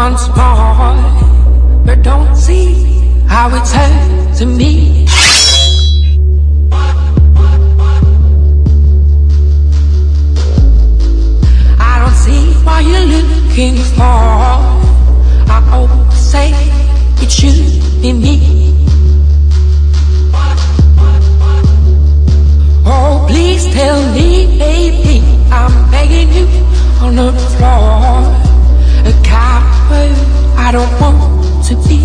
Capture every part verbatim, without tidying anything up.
once more, but don't see how it's hurt to me. I don't see what you're looking for. I always say it should be me. Oh, please tell me, baby, I'm begging you on the floor. A coward I don't want to be.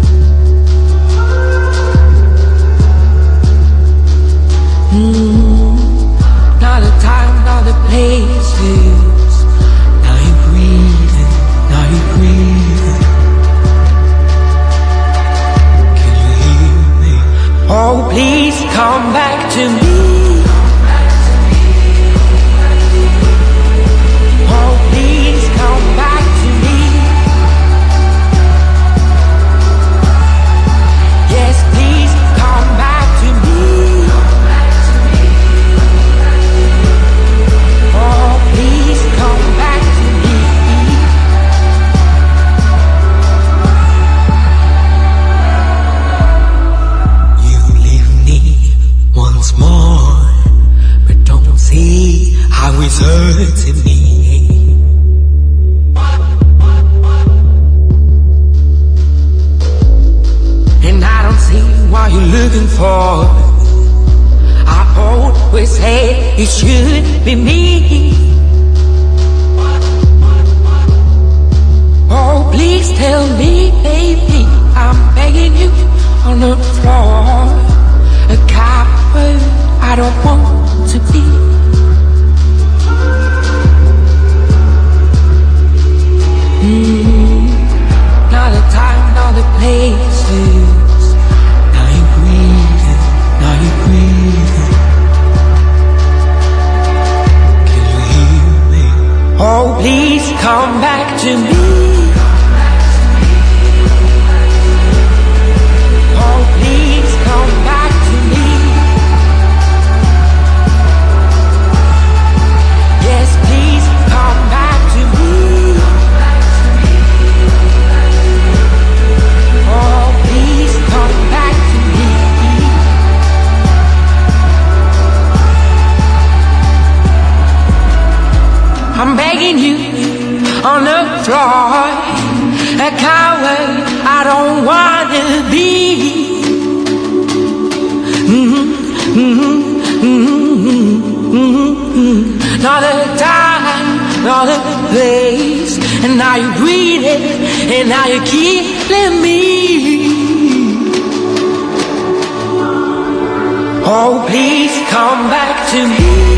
Mm, not the time, not the places. Now you're breathing, now you're breathing. Can you hear me? Oh, please come back to me. Oh, please come back to me. Yes, please come back to me. Oh, please come back to me. You leave me once more, but don't see how it's hurting me. And I don't see what you're looking for. I always say it should be me. Oh, please tell me, baby, I'm begging you on the floor. A coward I don't want to be. Mm, not the time, not the places. Now you're breathing, now you're breathing. Can you hear me? Oh, please come back to me. Oh, please come back to me. Yes, please come back to me. Oh, please come back to me. I'm begging you on the floor. A coward I don't wanna be. Mm-hmm, mm-hmm, mm-hmm, mm-hmm. Not a time, not a place. And now you're breathing, and now you're killing me. Oh, please come back to me.